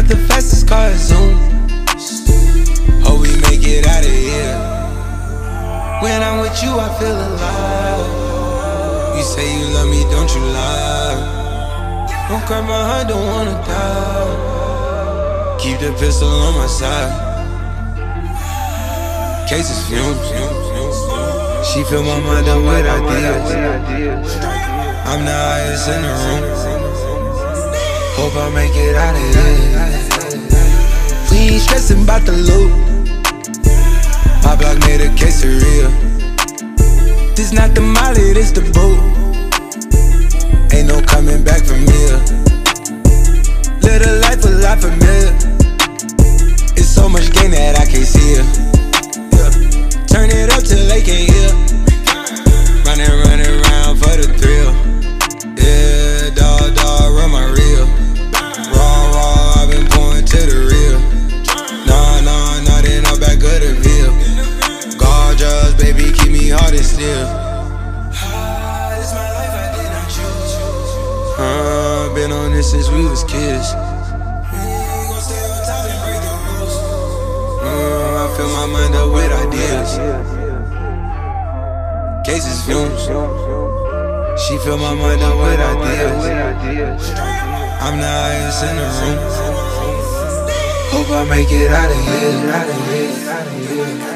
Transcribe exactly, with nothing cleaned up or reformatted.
not the fastest car, Zoom. Hope we make it out of here. When I'm with you, I feel alive. You say you love me, don't you lie? Don't cry my heart, don't wanna die. Keep the pistol on my side. Cases fumes. She fill my mind up with ideas. I'm the highest in the room. Hope I make it out of here. We ain't stressing about the loot. My block made a quesadilla. This not the molly, this the boot. Ain't no coming back from here. Live a life a lot familiar. It's so much gain that I can't see it. Yeah. Turn it up till they can't hear. Running, running around for the thrill. Yeah, dawg, dawg, run my reel. Raw, raw, I've been pouring to the real. Nah, nah, nah, then I'm back of the veil. Gorgeous, baby, keep me hard and still. This my life, I did not choose. Uh, been on this since we was kids. We gon' stay on top and break the rules. Uh, I fill my mind up with ideas. Cases fumes. She fill my mind up with ideas. I'm the highest in the room. Hope I make it out of here.